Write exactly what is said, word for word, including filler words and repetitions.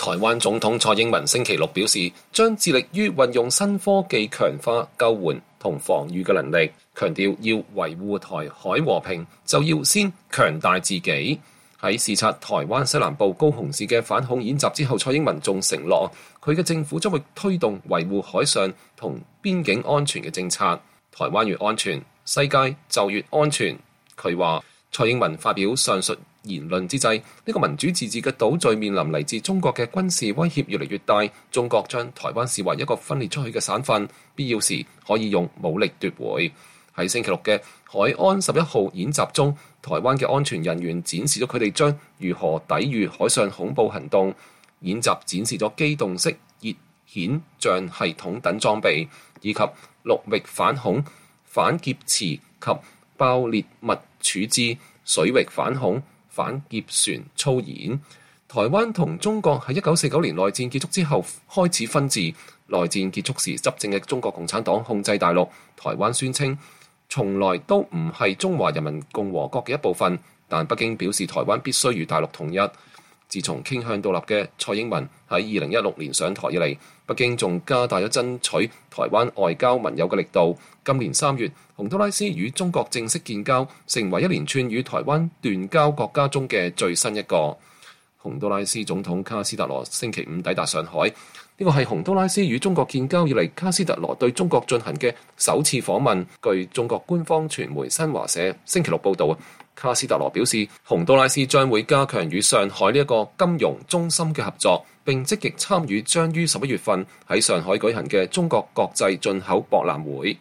台灣總統蔡英文星期六表示，將致力於運用新科技強化救援同防禦嘅能力，強調要維護台海和平，就要先強大自己。喺視察台灣西南部高雄市嘅反恐演習之後，蔡英文仲承諾佢嘅政府將會推動維護海上同邊境安全嘅政策。台灣越安全，世界就越安全。佢話蔡英文發表上述言論之際，呢個民主自治嘅島嶼面臨嚟自中國嘅軍事威脅越嚟越大，中國將台灣視為一個分裂出去嘅省份，必要時可以用武力奪回。喺星期六嘅海安十一號演習中，台灣嘅安全人員展示咗佢哋將如何抵禦海上恐怖行動。演習展示咗機動式熱顯像系統等裝備，以及陸域反恐、反劫持及爆裂物處置、水域反恐、反劫船操演。台灣同中國喺一九四九年內戰結束之後開始分治。內戰結束時執政嘅中國共產黨控制大陸，台灣宣稱從來都唔係中華人民共和國嘅一部分，但北京表示台灣必須與大陸統一。自從傾向獨立嘅蔡英文喺二零一六年上台以嚟，北京仲加大咗爭取台灣外交盟友嘅力度。今年三月，洪都拉斯與中國正式建交，成為一連串與台灣斷交國家中嘅最新一個。洪都拉斯總統卡斯特羅星期五抵達上海，呢個係洪都拉斯與中國建交以嚟卡斯特羅對中國進行嘅首次訪問。據中國官方傳媒新華社星期六報導，卡斯特羅表示，洪都拉斯將會加強與上海呢一個金融中心嘅合作，並積極參與將於十一月份喺上海舉行嘅中國國際進口博覽會。